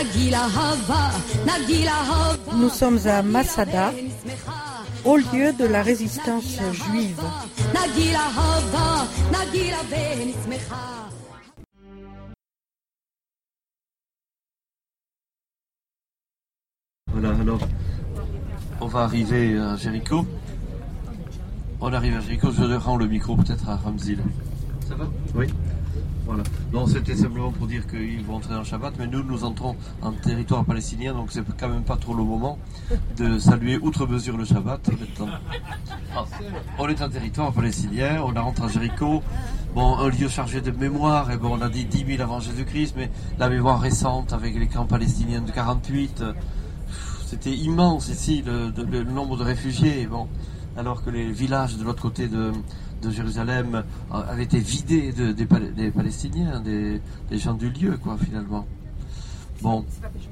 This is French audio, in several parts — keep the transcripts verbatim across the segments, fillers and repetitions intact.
Nous sommes à Masada, au lieu de la résistance juive. Voilà, alors on va arriver à Jéricho. On arrive à Jéricho, je rends le micro peut-être à Ramzil. Ça va ? Oui. Voilà. Non, c'était simplement pour dire qu'ils vont entrer dans le Shabbat, mais nous, nous entrons en territoire palestinien, donc c'est quand même pas trop le moment de saluer outre mesure le Shabbat. Ah, on est en territoire palestinien, on rentre à Jéricho, bon, un lieu chargé de mémoire, et bon, on a dit dix mille avant Jésus-Christ, mais la mémoire récente avec les camps palestiniens de quarante-huit, c'était immense ici, le, de, le nombre de réfugiés, bon, alors que les villages de l'autre côté de... de Jérusalem avait été vidé de, des, des Palestiniens, des, des gens du lieu, quoi, finalement. Bon.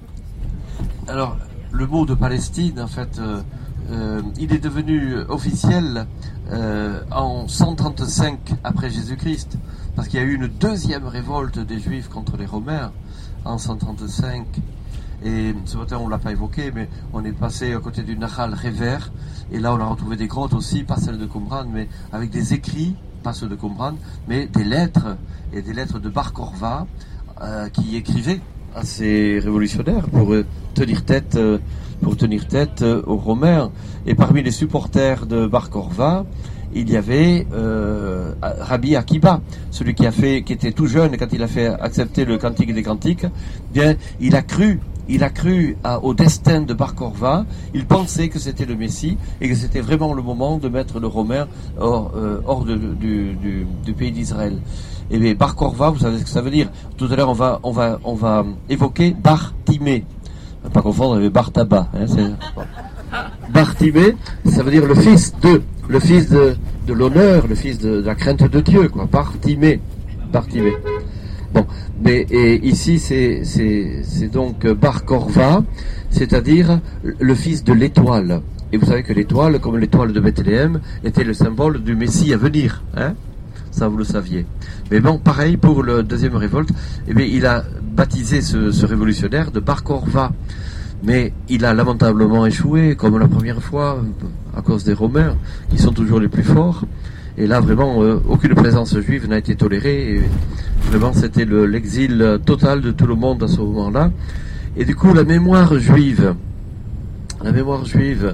Alors, le mot de Palestine, en fait, euh, euh, il est devenu officiel euh, en cent trente-cinq après Jésus-Christ, parce qu'il y a eu une deuxième révolte des Juifs contre les Romains en cent trente-cinq. Et ce matin, on ne l'a pas évoqué, mais on est passé à côté du Nahal Rever, et là, on a retrouvé des grottes aussi, pas celles de Qumran, mais avec des écrits, pas ceux de Qumran, mais des lettres, et des lettres de Bar Korva, euh, qui écrivaient à ces révolutionnaires pour euh, tenir tête, euh, pour tenir tête euh, aux Romains. Et parmi les supporters de Bar Korva, il y avait euh, Rabbi Akiba, celui qui a fait, qui était tout jeune quand il a fait accepter le Cantique des Cantiques. Bien, il a cru, il a cru à, au destin de Bar Korva. Il pensait que c'était le Messie et que c'était vraiment le moment de mettre le Romain hors, euh, hors de, du, du, du pays d'Israël. Et bien, Bar Korva, vous savez ce que ça veut dire. Tout à l'heure, on va, on va, on va évoquer Bar Timée. Pas confondre avec Bar Tabac. Hein, c'est... Bar Timée, ça veut dire le fils de. Le fils de, de l'honneur, le fils de, de la crainte de Dieu, quoi. Bartimée. Bartimée. Bon, mais et ici c'est c'est c'est donc Bar Korva, c'est-à-dire le fils de l'étoile. Et vous savez que l'étoile, comme l'étoile de Bethléem, était le symbole du Messie à venir, hein. Ça vous le saviez. Mais bon, pareil pour le deuxième révolte. Eh bien, il a baptisé ce, ce révolutionnaire de Bar Korva. Mais il a lamentablement échoué, comme la première fois, à cause des Romains, qui sont toujours les plus forts. Et là, vraiment, euh, aucune présence juive n'a été tolérée. Et vraiment, c'était le, l'exil total de tout le monde à ce moment-là. Et du coup, la mémoire juive, la mémoire juive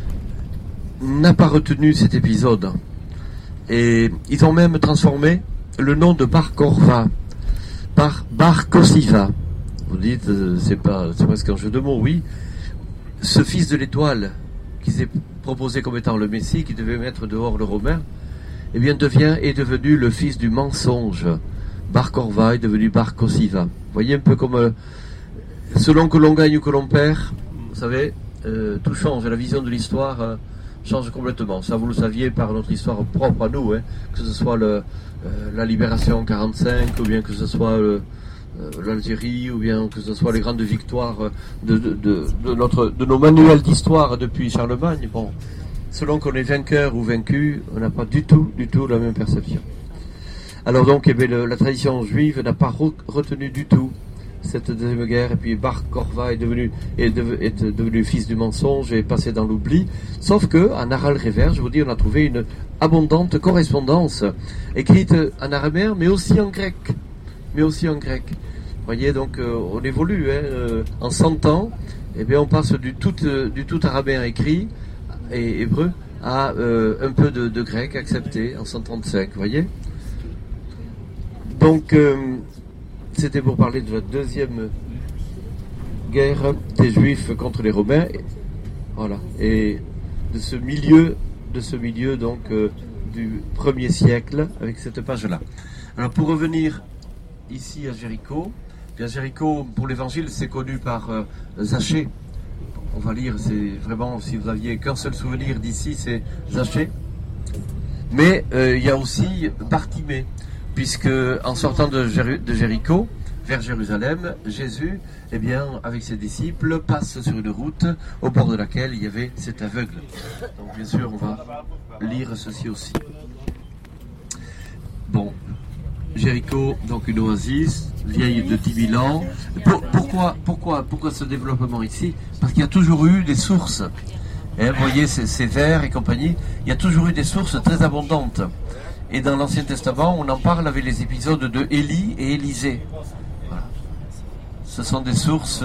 n'a pas retenu cet épisode. Et ils ont même transformé le nom de Bar Korva par Bar Kosiva. Vous dites, euh, c'est pas, c'est presque un jeu de mots, oui. Ce fils de l'étoile, qui s'est proposé comme étant le Messie, qui devait mettre dehors le Romain, eh bien, devient, est devenu le fils du mensonge. Bar Korva est devenu Bar Kosiva. Vous voyez un peu comme, euh, selon que l'on gagne ou que l'on perd, vous savez, euh, tout change. La vision de l'histoire euh, change complètement. Ça, vous le saviez par notre histoire propre à nous, hein, que ce soit le, euh, la libération en quarante-cinq, ou bien que ce soit le, l'Algérie, ou bien que ce soit les grandes victoires de, de, de, de, notre, de nos manuels d'histoire depuis Charlemagne. Bon, selon qu'on est vainqueur ou vaincu, on n'a pas du tout, du tout la même perception. Alors donc, eh bien, le, la tradition juive n'a pas re, retenu du tout cette deuxième guerre, et puis Bar Korva est devenu, est, de, est devenu fils du mensonge et est passé dans l'oubli. Sauf que, en Aral Rever, je vous dis, on a trouvé une abondante correspondance écrite en araméen, mais aussi en grec. mais aussi en grec. Vous voyez, donc euh, on évolue, hein, euh, en cent ans, eh bien on passe du tout, euh, du tout araméen écrit et hébreu à euh, un peu de, de grec accepté en cent trente-cinq, vous voyez. Donc euh, c'était pour parler de la deuxième guerre des Juifs contre les Romains, et, voilà, et de ce milieu, de ce milieu donc euh, du premier siècle avec cette page-là. Alors pour revenir ici à Jéricho, bien Jéricho pour l'évangile c'est connu par euh, Zachée. On va lire, c'est vraiment, si vous aviez qu'un seul souvenir d'ici, c'est Zachée. Mais euh, il y a aussi Bartimée, puisque en sortant de, Jér- de Jéricho vers Jérusalem, Jésus, eh bien, avec ses disciples, passe sur une route au bord de laquelle il y avait cet aveugle. Donc bien sûr, on va lire ceci aussi. Bon. Jéricho, donc une oasis, vieille de dix mille ans. Pour, pourquoi, pourquoi, pourquoi ce développement ici? Parce qu'il y a toujours eu des sources. Et vous voyez, ces, ces vers et compagnie, il y a toujours eu des sources très abondantes. Et dans l'Ancien Testament, on en parle avec les épisodes de Élie et Élisée. Voilà. Ce sont des sources,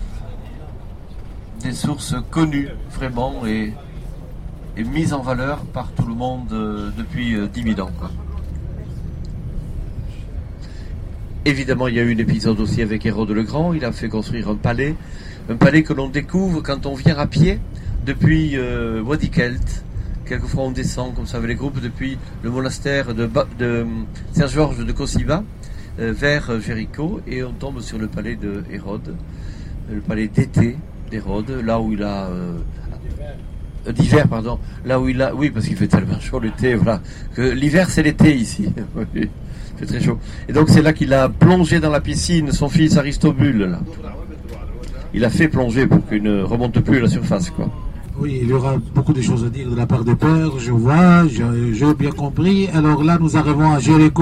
des sources connues, vraiment, et, et mises en valeur par tout le monde euh, depuis euh, dix mille ans, quoi. Évidemment, il y a eu un épisode aussi avec Hérode le Grand. Il a fait construire un palais, un palais que l'on découvre quand on vient à pied depuis euh, Wadi Kelt. Quelquefois, on descend comme ça avec les groupes depuis le monastère de, ba- de Saint-Georges de Kosiba euh, vers Jéricho, et on tombe sur le palais de Hérode, le palais d'été d'Hérode, là où il a euh, euh, d'hiver, pardon, là où il a, oui, parce qu'il fait tellement chaud l'été, voilà, que l'hiver c'est l'été ici. Oui. C'est très chaud. Et donc c'est là qu'il a plongé dans la piscine son fils Aristobule. Là. Il a fait plonger pour qu'il ne remonte plus à la surface, quoi. Oui, il y aura beaucoup de choses à dire de la part des pères, je vois, j'ai bien compris. Alors là, nous arrivons à Jéricho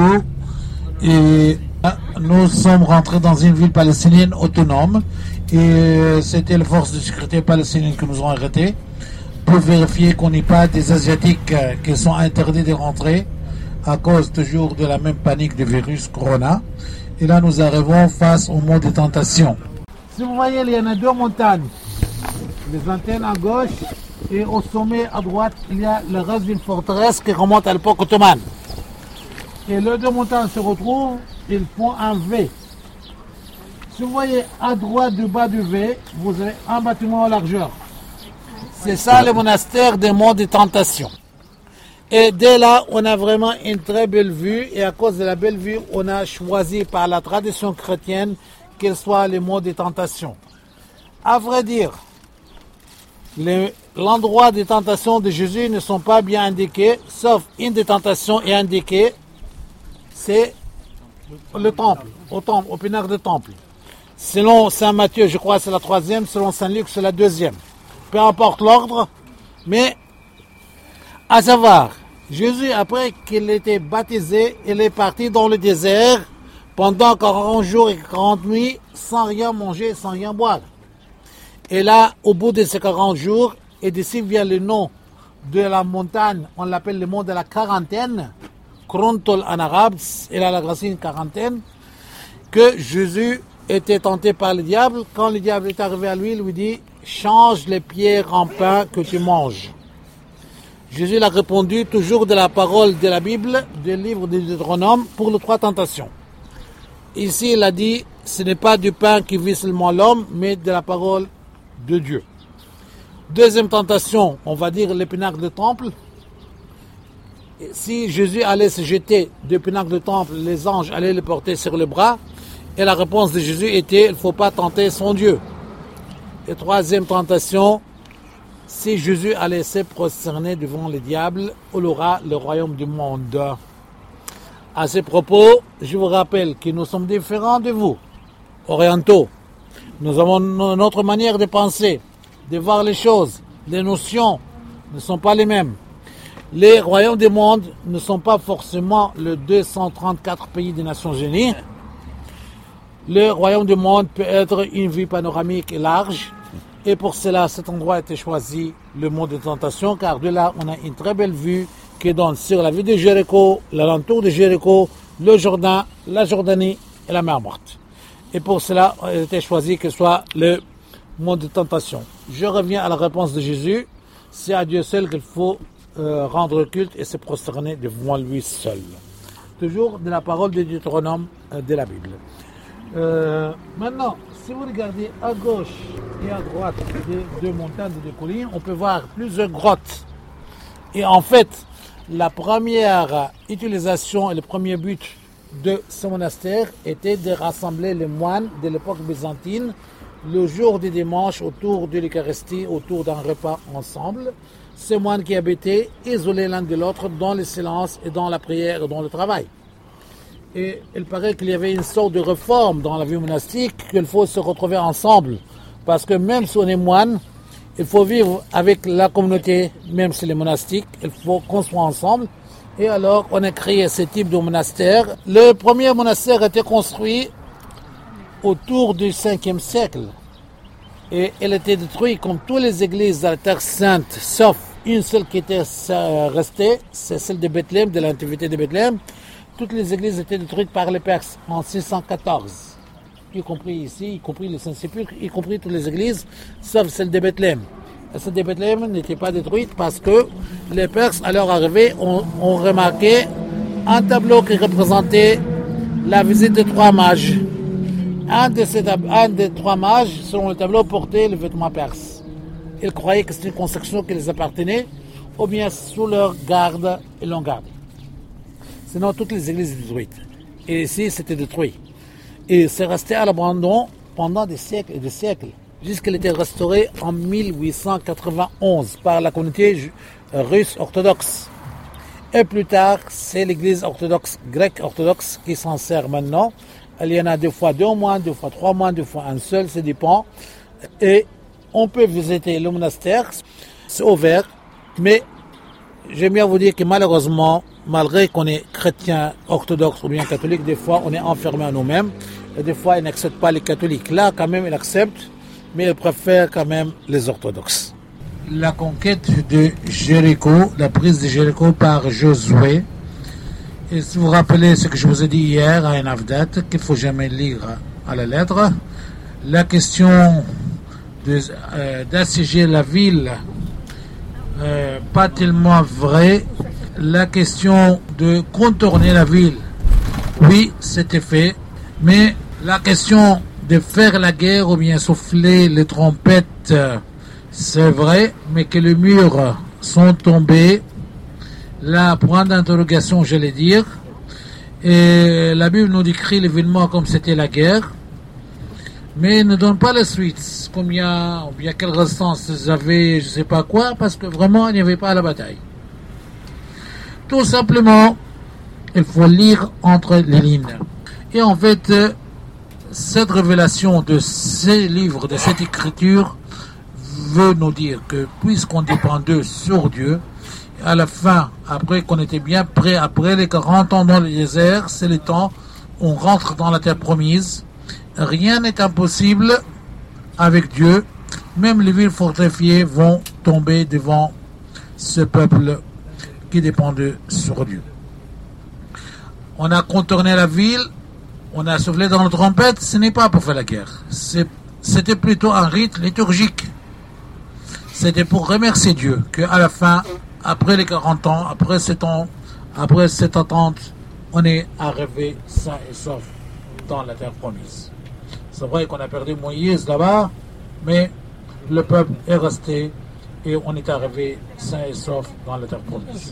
et nous sommes rentrés dans une ville palestinienne autonome et c'était les forces de sécurité palestiniennes qui nous ont arrêtés pour vérifier qu'on n'ait pas des Asiatiques qui sont interdits de rentrer à cause toujours de la même panique du virus Corona. Et là, nous arrivons face au mont des tentations. Si vous voyez, il y en a deux montagnes. Les antennes à gauche et au sommet à droite, il y a le reste d'une forteresse qui remonte à l'époque ottomane. Et les deux montagnes se retrouvent, ils font un V. Si vous voyez à droite du bas du V, vous avez un bâtiment en largeur. C'est ça le monastère des monts des tentations. Et dès là, on a vraiment une très belle vue. Et à cause de la belle vue, on a choisi par la tradition chrétienne qu'elle soit les monts des tentations. À vrai dire, les, l'endroit des tentations de Jésus ne sont pas bien indiqués, sauf une des tentations est indiquée, c'est le temple, au temple, au pinacle du temple. Selon Saint Matthieu, je crois que c'est la troisième, selon Saint Luc, c'est la deuxième. Peu importe l'ordre, mais à savoir, Jésus, après qu'il était baptisé, il est parti dans le désert pendant quarante jours et quarante nuits sans rien manger, sans rien boire. Et là, au bout de ces quarante jours, et d'ici vient le nom de la montagne, on l'appelle le mont de la quarantaine, Krontol en arabe, il a la racine quarantaine, que Jésus était tenté par le diable. Quand le diable est arrivé à lui, il lui dit « Change les pierres en pain que tu manges ». Jésus a répondu toujours de la parole de la Bible, du livre de Deutéronome, pour les trois tentations. Ici, il a dit, ce n'est pas du pain qui vit seulement l'homme, mais de la parole de Dieu. Deuxième tentation, on va dire le pinacle du temple. Si Jésus allait se jeter du pinacle du temple, les anges allaient le porter sur le bras. Et la réponse de Jésus était, il ne faut pas tenter son Dieu. Et troisième tentation, si Jésus allait se prosterner devant le diable, il aura le royaume du monde. À ce propos, je vous rappelle que nous sommes différents de vous, orientaux. Nous avons notre manière de penser, de voir les choses. Les notions ne sont pas les mêmes. Les royaumes du monde ne sont pas forcément les deux cent trente-quatre pays des Nations Unies. Le royaume du monde peut être une vue panoramique et large. Et pour cela, cet endroit a été choisi, le mont des tentations, car de là, on a une très belle vue qui donne sur la ville de Jéricho, l'alentour de Jéricho, le Jourdain, la Jordanie et la mer Morte. Et pour cela, il a été choisi que ce soit le mont des tentations. Je reviens à la réponse de Jésus. C'est à Dieu seul qu'il faut euh, rendre culte et se prosterner devant lui seul. Toujours de la parole de Deutéronome euh, de la Bible. Euh, maintenant, si vous regardez à gauche et à droite des deux montagnes et des collines, on peut voir plusieurs grottes. Et en fait, la première utilisation et le premier but de ce monastère était de rassembler les moines de l'époque byzantine le jour du dimanche autour de l'Eucharistie, autour d'un repas ensemble. Ces moines qui habitaient isolés l'un de l'autre dans le silence et dans la prière et dans le travail. Et il paraît qu'il y avait une sorte de réforme dans la vie monastique, qu'il faut se retrouver ensemble. Parce que même si on est moine, il faut vivre avec la communauté, même si les monastiques, il faut qu'on soit ensemble. Et alors, on a créé ce type de monastère. Le premier monastère a été construit autour du cinquième siècle. Et elle a été détruite comme toutes les églises de la Terre Sainte, sauf une seule qui était restée, c'est celle de Bethléem, de l'Antiquité de Bethléem. Toutes les églises étaient détruites par les Perses en six cent quatorze, y compris ici, y compris le Saint-Sépulcre, y compris toutes les églises, sauf celle de Bethléem. Et celle de Bethléem n'était pas détruite parce que les Perses, à leur arrivée, ont, ont remarqué un tableau qui représentait la visite de trois mages. Un de ces un des trois mages, selon le tableau, portait le vêtement perse. Ils croyaient que c'était une construction qui les appartenait, ou bien sous leur garde, ils l'ont gardé. Sinon, toutes les églises étaient détruites. Et ici, c'était détruit. Et c'est resté à l'abandon pendant des siècles et des siècles, jusqu'qu'elle était restaurée en mille huit cent quatre-vingt-onze par la communauté russe orthodoxe. Et plus tard, c'est l'église orthodoxe, grecque orthodoxe, qui s'en sert maintenant. Il y en a deux fois deux mois, deux fois trois mois, deux fois un seul, ça dépend. Et on peut visiter le monastère, c'est ouvert, mais j'aime bien vous dire que malheureusement, malgré qu'on est chrétien, orthodoxe ou bien catholique, des fois on est enfermé à nous-mêmes, et des fois ils n'acceptent pas les catholiques. Là, quand même, ils acceptent, mais ils préfèrent quand même les orthodoxes. La conquête de Jéricho, la prise de Jéricho par Josué, et si vous vous rappelez ce que je vous ai dit hier à un Avdat, qu'il ne faut jamais lire à la lettre, la question de, euh, d'assiéger la ville, euh, pas tellement vrai. La question de contourner la ville, oui, c'était fait, mais la question de faire la guerre ou bien souffler les trompettes, c'est vrai, mais que les murs sont tombés. Là, point d'interrogation, j'allais dire. Et la Bible nous décrit l'événement comme c'était la guerre, mais ne donne pas la suite. Combien, ou bien quelle résistance vous avez, je ne sais pas quoi, parce que vraiment, il n'y avait pas la bataille. Tout simplement, il faut lire entre les lignes. Et en fait, cette révélation de ces livres, de cette écriture, veut nous dire que puisqu'on dépend d'eux sur Dieu, à la fin, après qu'on était bien prêt, après les quarante ans dans le désert, c'est le temps où on rentre dans la terre promise. Rien n'est impossible avec Dieu. Même les villes fortifiées vont tomber devant ce peuple qui dépend d'eux sur Dieu. On a contourné la ville, on a soufflé dans la trompette, ce n'est pas pour faire la guerre. C'est, c'était plutôt un rite liturgique. C'était pour remercier Dieu qu'à la fin, après les quarante ans, après sept ans, après cette attente, on est arrivé sain et sauf dans la terre promise. C'est vrai qu'on a perdu Moïse là-bas, mais le peuple est resté et on est arrivé sain et sauf dans la terre promise.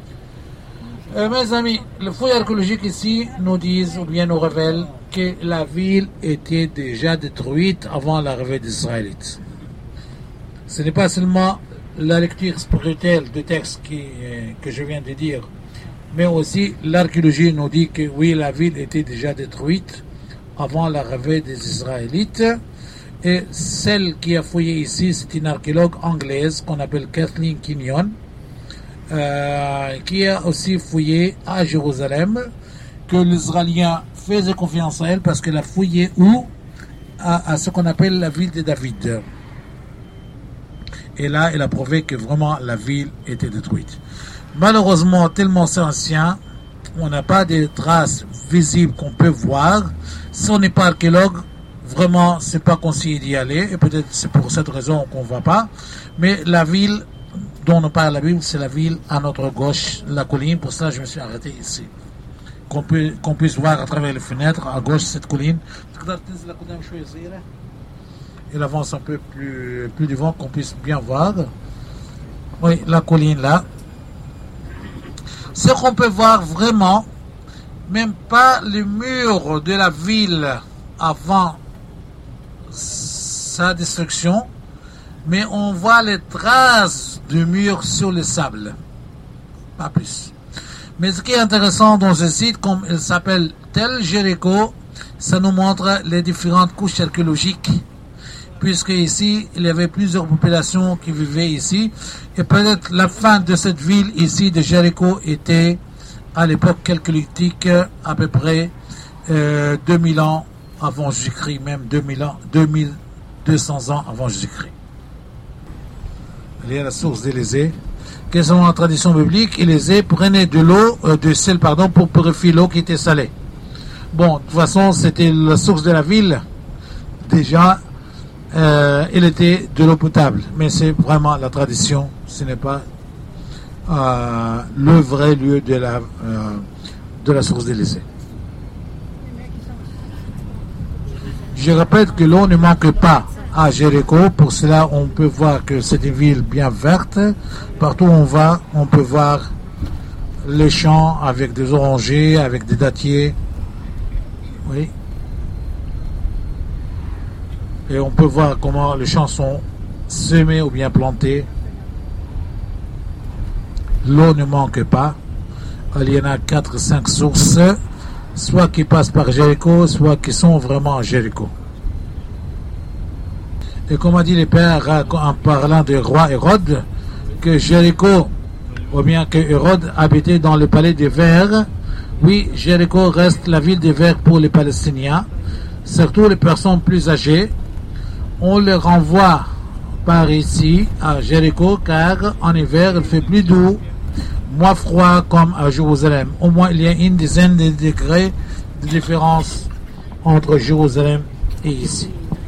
Euh, mes amis, les fouilles archéologiques ici nous disent ou bien nous révèlent que la ville était déjà détruite avant l'arrivée des Israélites. Ce n'est pas seulement la lecture spirituelle du texte qui, euh, que je viens de dire, mais aussi l'archéologie nous dit que oui, la ville était déjà détruite avant l'arrivée des Israélites. Et celle qui a fouillé ici, c'est une archéologue anglaise qu'on appelle Kathleen Kenyon, euh, qui a aussi fouillé à Jérusalem, que les Israéliens faisaient confiance à elle parce qu'elle a fouillé où à, à ce qu'on appelle la ville de David. Et là, elle a prouvé que vraiment la ville était détruite. Malheureusement, tellement c'est ancien, on n'a pas de traces visibles qu'on peut voir. Si on n'est pas archéologue, vraiment, c'est pas conseillé d'y aller. Et peut-être c'est pour cette raison qu'on ne va pas. Mais la ville dont on parle la Bible, c'est la ville à notre gauche, la colline. Pour ça, je me suis arrêté ici. Qu'on, peut, qu'on puisse voir à travers les fenêtres, à gauche, cette colline. Il avance un peu plus, plus devant, qu'on puisse bien voir. Oui, la colline là. Ce qu'on peut voir vraiment, même pas le mur de la ville avant sa destruction, mais on voit les traces du mur sur le sable. Pas plus. Mais ce qui est intéressant dans ce site, comme il s'appelle Tel Jéricho, ça nous montre les différentes couches archéologiques, puisque ici, il y avait plusieurs populations qui vivaient ici, et peut-être la fin de cette ville ici de Jéricho était à l'époque calculitique, à peu près euh, deux mille ans avant Jésus-Christ, même deux mille ans, deux mille deux cents ans avant Jésus-Christ. Il y a la source d'Élysée. Que selon la tradition biblique, Élysée prenait de l'eau, euh, de sel, pardon, pour purifier l'eau qui était salée. Bon, de toute façon, c'était la source de la ville. Déjà, euh, il était de l'eau potable. Mais c'est vraiment la tradition. Ce n'est pas euh, le vrai lieu de la, euh, de la source d'Élysée. Je répète que l'eau ne manque pas à Jéricho. Pour cela, on peut voir que c'est une ville bien verte. Partout où on va, on peut voir les champs avec des orangers, avec des dattiers. Oui. Et on peut voir comment les champs sont semés ou bien plantés. L'eau ne manque pas. Il y en a quatre, cinq sources, soit qui passent par Jéricho, soit qui sont vraiment à Jéricho. Et comme a dit les pères en parlant du roi Hérode, que Jéricho, ou bien que Hérode habitait dans le palais des Vers, oui, Jéricho reste la ville des Vers pour les Palestiniens, surtout les personnes plus âgées. On les renvoie par ici à Jéricho, car en hiver il fait plus doux, moins froid comme à Jérusalem. Au moins il y a une dizaine de degrés de différence entre Jérusalem et ici.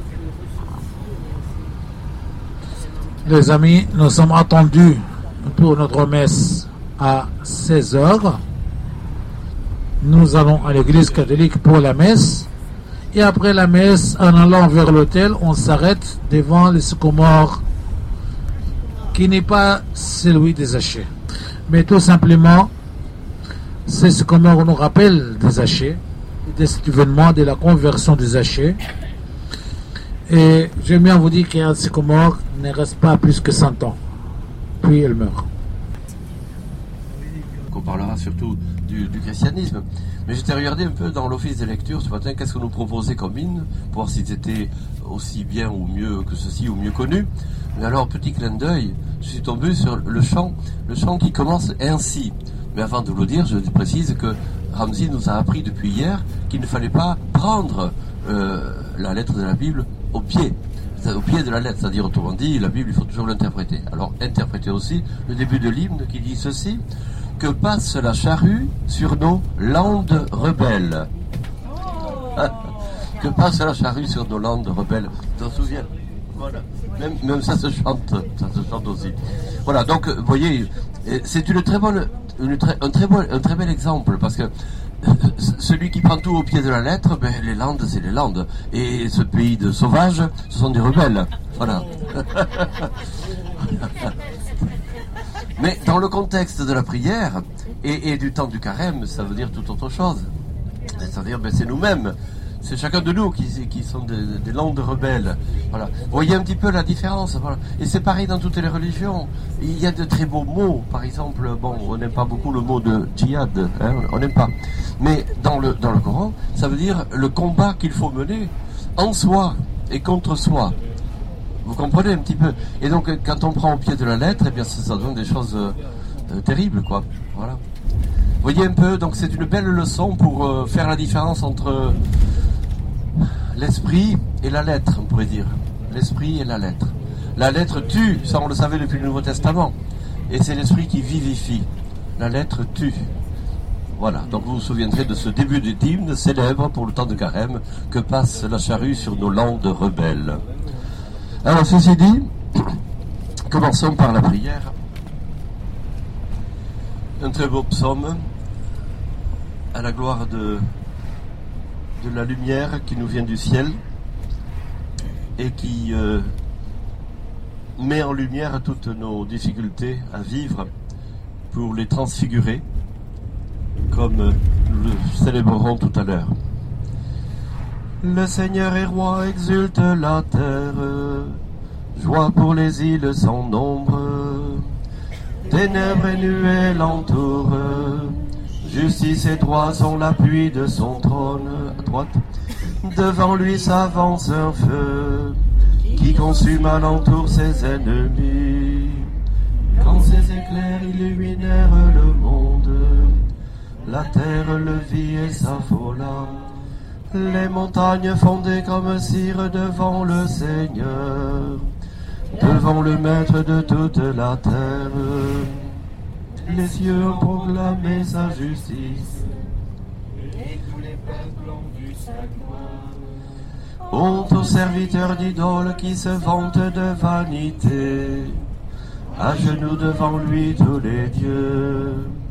Les amis, nous sommes attendus pour notre messe à seize heures. Nous allons à l'église catholique pour la messe. Et après la messe, en allant vers l'hôtel, on s'arrête devant le sycomore qui n'est pas celui des Zachée. Mais tout simplement, ce sycomore nous rappelle des Zachée, de cet événement de la conversion des Zachée. Et j'aime bien vous dire qu'un sycomore ne reste pas plus que cent ans. Puis elle meurt. On parlera surtout du, du christianisme. Mais j'étais regardé un peu dans l'office des lectures ce matin, qu'est-ce qu'on nous proposait comme hymne, pour voir si c'était aussi bien ou mieux que ceci ou mieux connu. Mais alors, petit clin d'œil, je suis tombé sur le chant, le chant qui commence ainsi. Mais avant de vous le dire, je précise que Ramzi nous a appris depuis hier qu'il ne fallait pas prendre euh, la lettre de la Bible au pied, au pied de la lettre, c'est-à-dire autrement dit, la Bible, il faut toujours l'interpréter. Alors, interpréter aussi le début de l'hymne qui dit ceci: que passe la charrue sur nos landes rebelles. Que passe la charrue sur nos landes rebelles. Tu t'en souviens? Voilà. Même, même ça se chante, ça se chante aussi. Voilà, donc, vous voyez, c'est une très bonne, une très, un, très bon, un très bel exemple, parce que celui qui prend tout au pied de la lettre, ben, les Landes, c'est les Landes. Et ce pays de sauvages, ce sont des rebelles. Voilà. Mais dans le contexte de la prière et, et du temps du carême, ça veut dire tout autre chose. C'est-à-dire, ben, c'est nous-mêmes. C'est chacun de nous qui, qui sont des, des landes rebelles. Voilà. Vous voyez un petit peu la différence. Voilà. Et c'est pareil dans toutes les religions. Il y a de très beaux mots. Par exemple, bon, on n'aime pas beaucoup le mot de djihad. Hein, on n'aime pas. Mais dans le, dans le Coran, ça veut dire le combat qu'il faut mener en soi et contre soi. Vous comprenez un petit peu. Et donc, quand on prend au pied de la lettre, eh bien, ça, ça donne des choses euh, terribles, quoi. Voilà. Vous voyez un peu. Donc, c'est une belle leçon pour euh, faire la différence entre euh, l'esprit et la lettre, on pourrait dire. L'esprit et la lettre. La lettre tue, ça on le savait depuis le Nouveau Testament. Et c'est l'esprit qui vivifie. La lettre tue. Voilà, donc vous vous souviendrez de ce début du hymne célèbre pour le temps de carême, que passe la charrue sur nos landes rebelles. Alors ceci dit, commençons par la prière. Un très beau psaume à la gloire de de la lumière qui nous vient du ciel et qui euh, met en lumière toutes nos difficultés à vivre pour les transfigurer, comme nous le célébrerons tout à l'heure. Le Seigneur est roi, exulte la terre, joie pour les îles sans nombre, ténèbres et nuées l'entourent, justice et droit sont l'appui de son trône. À droite, devant lui s'avance un feu qui consume alentour ses ennemis. Quand ses éclairs illuminèrent le monde, la terre le vit et s'affola. Les montagnes fondaient comme cire devant le Seigneur, devant le Maître de toute la terre. Les cieux ont proclamé sa justice, et tous les peuples ont vu sa gloire. Honte aux serviteurs d'idoles qui se vantent de vanité, à genoux devant lui tous les dieux.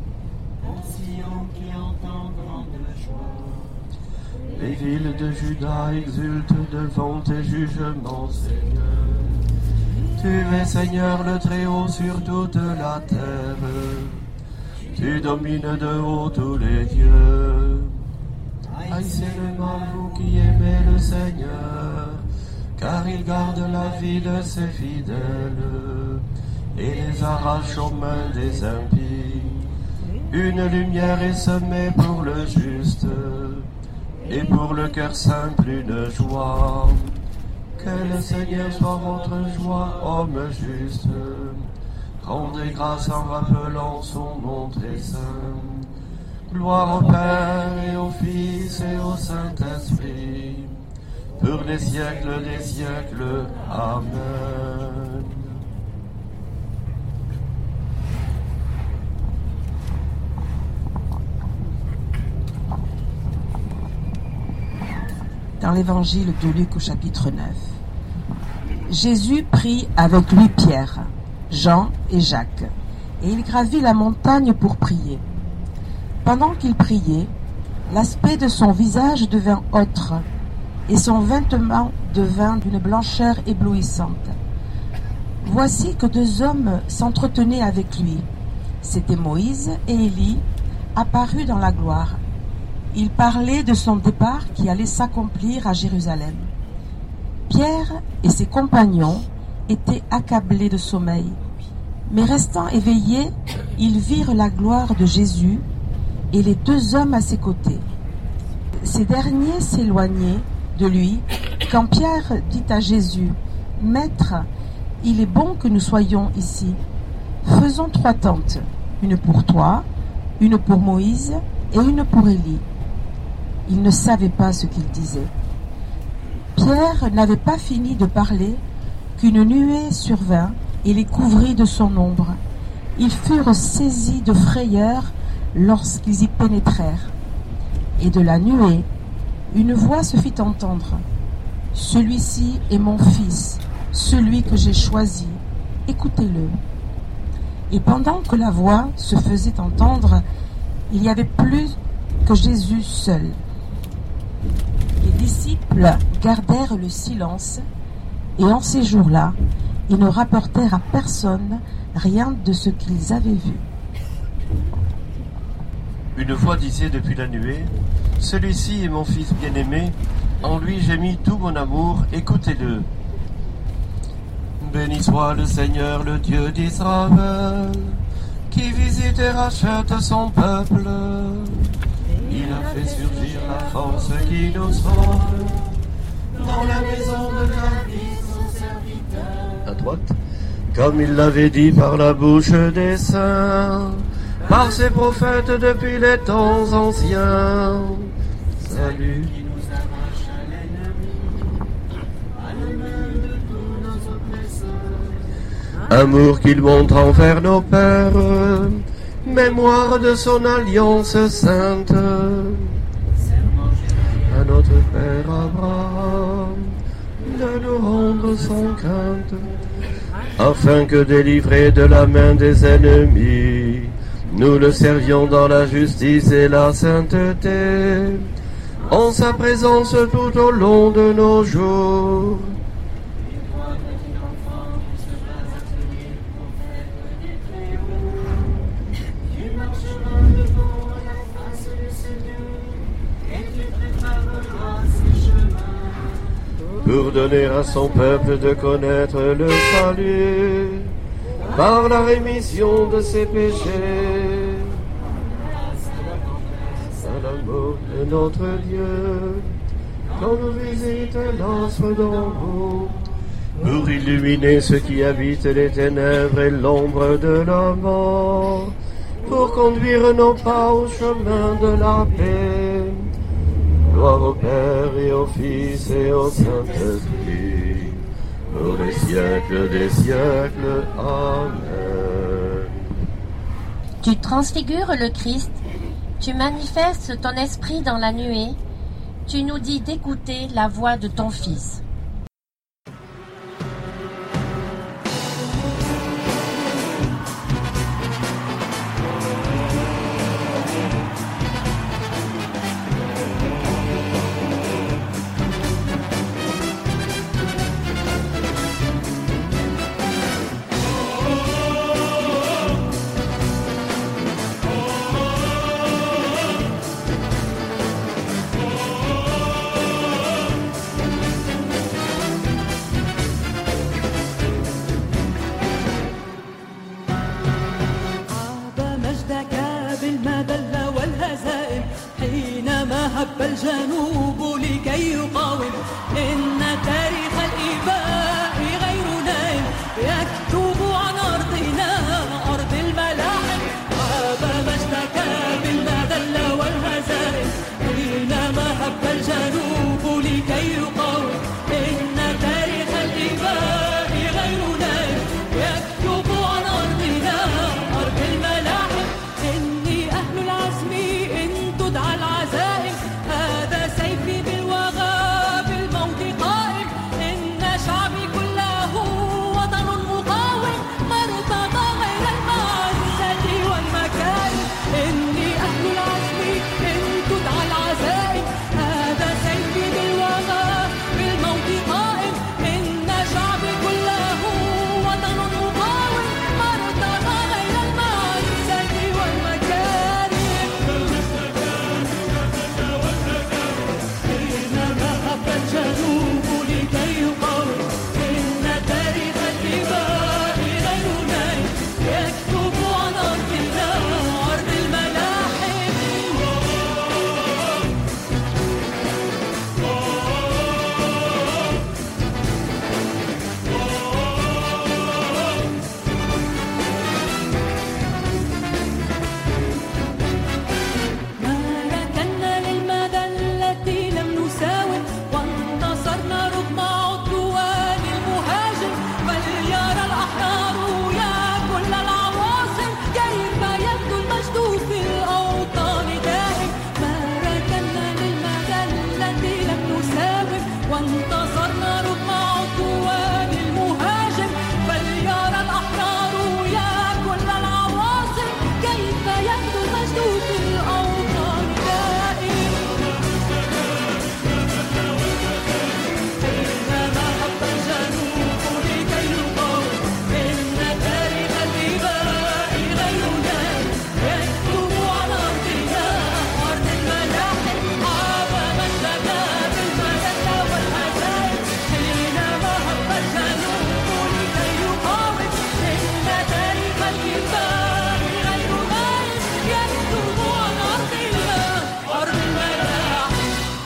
Qui entend grande joie. Les villes de Juda exultent devant tes jugements, Seigneur. Tu es Seigneur le Très-Haut sur toute la terre. Tu domines de haut tous les dieux. Haïssez-le-moi, vous qui aimez le Seigneur, car il garde la vie de ses fidèles et les arrache aux mains des impies. Une lumière est semée pour le juste, et pour le cœur simple une joie. Que le Seigneur soit votre joie, homme juste. Rendez grâce en rappelant son nom très saint. Gloire au Père et au Fils et au Saint-Esprit, pour les siècles des siècles. Amen. Dans l'évangile de Luc au chapitre neuf. Jésus prit avec lui Pierre, Jean et Jacques, et il gravit la montagne pour prier. Pendant qu'il priait, l'aspect de son visage devint autre, et son vêtement devint d'une blancheur éblouissante. Voici que deux hommes s'entretenaient avec lui. C'étaient Moïse et Élie, apparus dans la gloire. Il parlait de son départ qui allait s'accomplir à Jérusalem. Pierre et ses compagnons étaient accablés de sommeil, mais restant éveillés, ils virent la gloire de Jésus et les deux hommes à ses côtés. Ces derniers s'éloignaient de lui quand Pierre dit à Jésus : « Maître, il est bon que nous soyons ici. Faisons trois tentes, une pour toi, une pour Moïse et une pour Élie. » Il ne savait pas ce qu'il disait. Pierre n'avait pas fini de parler qu'une nuée survint et les couvrit de son ombre. Ils furent saisis de frayeur lorsqu'ils y pénétrèrent. Et de la nuée, une voix se fit entendre. « Celui-ci est mon fils, celui que j'ai choisi. Écoutez-le. » Et pendant que la voix se faisait entendre, il n'y avait plus que Jésus seul. Les disciples gardèrent le silence, et en ces jours-là, ils ne rapportèrent à personne rien de ce qu'ils avaient vu. Une voix disait depuis la nuée : « Celui-ci est mon fils bien-aimé, en lui j'ai mis tout mon amour, écoutez-le. » Béni soit le Seigneur, le Dieu d'Israël, qui visite et rachète son peuple. Il a fait surgir la force qui nous sauve dans la maison de David, son serviteur. À droite, comme il l'avait dit par la bouche des saints, par ses prophètes depuis les temps anciens. Salut qui nous arrache à l'ennemi, à la main de tous nos oppresseurs. Amour qu'il montre envers nos pères, mémoire de son alliance sainte. À notre Père Abraham, de nous rendre sans crainte, afin que délivrés de la main des ennemis, nous le servions dans la justice et la sainteté, en sa présence tout au long de nos jours. Pour donner à son peuple de connaître le salut par la rémission de ses péchés. À l'amour de notre Dieu, quand nous visite l'astre d'en haut, pour illuminer ceux qui habitent les ténèbres et l'ombre de la mort, pour conduire nos pas au chemin de la paix. Gloire au Père et au Fils et au Saint-Esprit, pour les siècles des siècles. Amen. Tu transfigures le Christ, tu manifestes ton esprit dans la nuée, tu nous dis d'écouter la voix de ton Fils. حينما هب الجنوب لكي يقاوم إن تاريخ